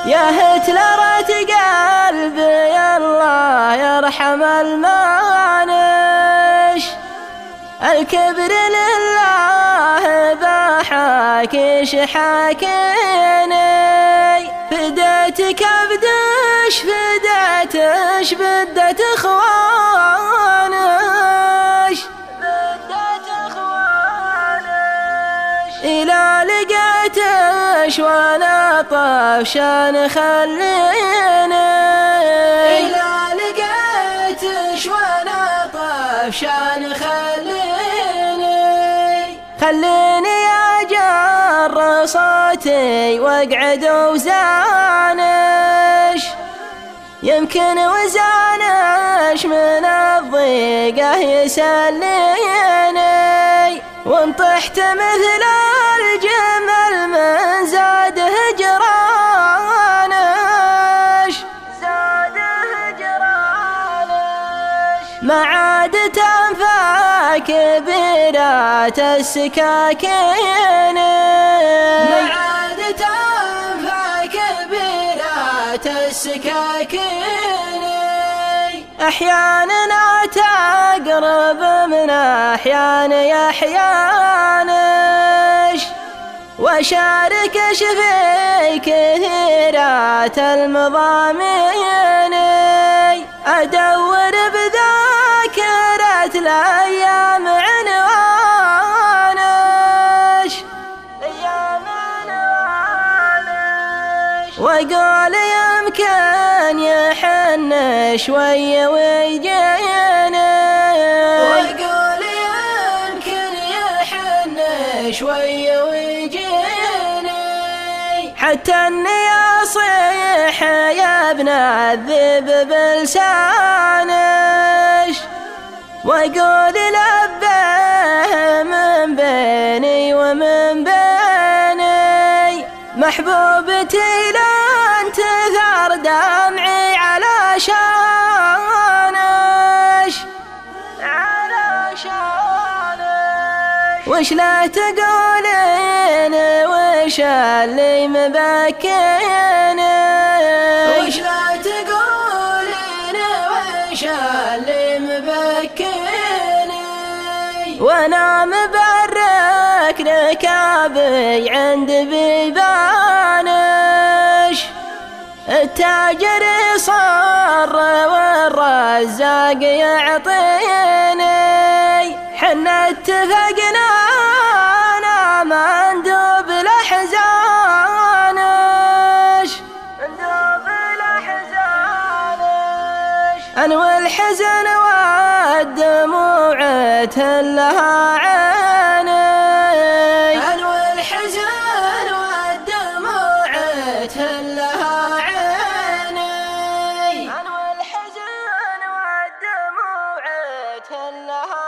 يا هتلرة قلبي الله يرحم المانش، الكبر لله ضحك يشحكني، فديتك بدش فديتش بدت اخوانش، إلى لقيتش وانا طفشان خليني، إلى لقيتش وانا طفشان خليني أجر صوتي واقعد وزانش، يمكن وزانش من الضيقة يسليني، وان طحت مثل الجمل من زاد هجرانش، ما عاد تنفع كبيرات السكاكين، ما عاد تنفع كبيرات السكاكين، أحيانا تقرب من أحيان أحيانش، وشاركش في كثيرات المضامين، أدور بذاكرة الأيام عنوانش، وأقول يمكن يحن شوي ويجيني، وأقول يمكن يحن شوي ويجيني، حتى اني اصيح يا ابن الذئب بلسانش، واقول لبيه من بيني ومن بيني، محبوبتي لن تثار دمعي على شانش، وش لا تقولين وش اللي مبكيني، وش لا تقولين وش اللي مبكيني، وانا مبرك ركابي عند بيبانش، التاجر صار والرزاق يعطيني، حنا اتفقنا انا مندوب الاحزانش، انوي الحزن والدموع تهلها عيني، انوي الحزن والدموع تهلها عيني، انوي الحزن والدموع تهلها